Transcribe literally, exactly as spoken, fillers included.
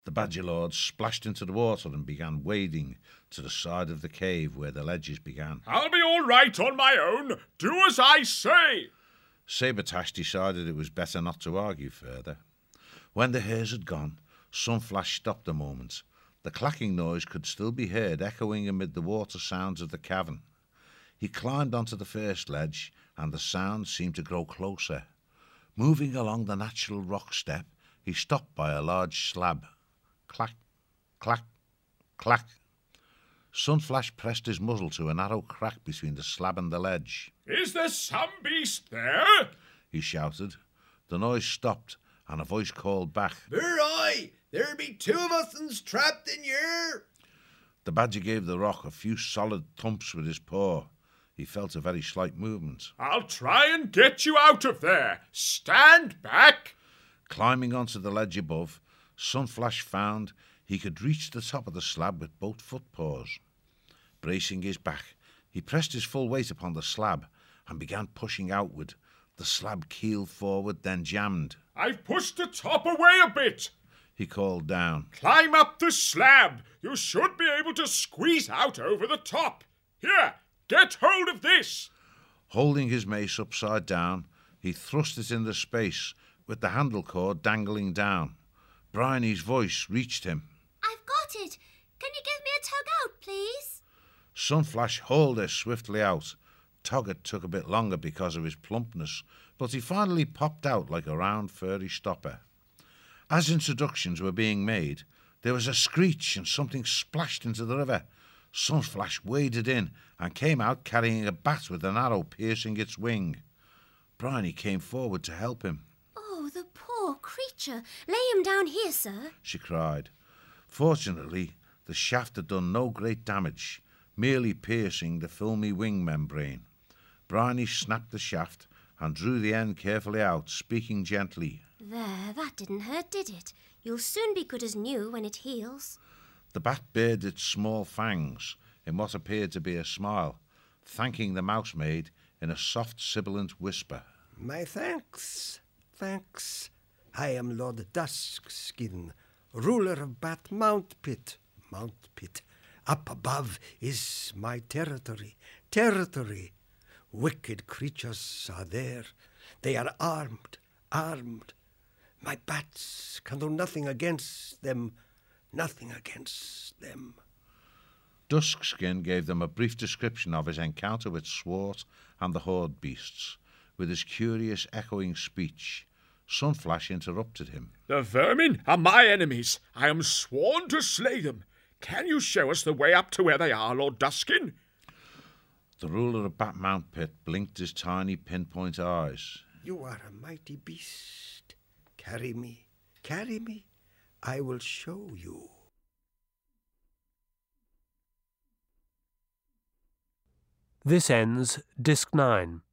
The Badger Lord splashed into the water and began wading to the side of the cave where the ledges began. I'll be all right on my own. Do as I say. Sabretash decided it was better not to argue further. When the hares had gone, Sunflash stopped a moment. The clacking noise could still be heard echoing amid the water sounds of the cavern. He climbed onto the first ledge, and the sound seemed to grow closer. Moving along the natural rock step, he stopped by a large slab. Clack, clack, clack. Sunflash pressed his muzzle to a narrow crack between the slab and the ledge. Is there some beast there? He shouted. The noise stopped, and a voice called back. There I! There be two of us trapped in here. The badger gave the rock a few solid thumps with his paw. He felt a very slight movement. I'll try and get you out of there. Stand back. Climbing onto the ledge above, Sunflash found he could reach the top of the slab with both footpaws. Bracing his back, he pressed his full weight upon the slab and began pushing outward. The slab keeled forward, then jammed. I've pushed the top away a bit. He called down. Climb up the slab. You should be able to squeeze out over the top. Here, get hold of this. Holding his mace upside down, he thrust it into space with the handle cord dangling down. Bryony's voice reached him. I've got it. Can you give me a tug out, please? Sunflash hauled her swiftly out. Toggett took a bit longer because of his plumpness, but he finally popped out like a round furry stopper. As introductions were being made, there was a screech and something splashed into the river. Sunflash waded in and came out carrying a bat with an arrow piercing its wing. Bryony came forward to help him. Oh, the poor creature. Lay him down here, sir, she cried. Fortunately, the shaft had done no great damage, merely piercing the filmy wing membrane. Bryony snapped the shaft and drew the end carefully out, speaking gently. There, that didn't hurt, did it? You'll soon be good as new when it heals. The bat bared its small fangs in what appeared to be a smile, thanking the mousemaid in a soft, sibilant whisper. My thanks, thanks. I am Lord Duskskin, ruler of Bat Mount Pit. Mount Pit. Up above is my territory. Territory. Wicked creatures are there. They are armed, armed. My bats can do nothing against them, nothing against them. Duskskin gave them a brief description of his encounter with Swart and the horde beasts. With his curious echoing speech, Sunflash interrupted him. The vermin are my enemies. I am sworn to slay them. Can you show us the way up to where they are, Lord Duskin? The ruler of Bat Mount Pit blinked his tiny pinpoint eyes. You are a mighty beast. Carry me, carry me. I will show you. This ends Disc nine.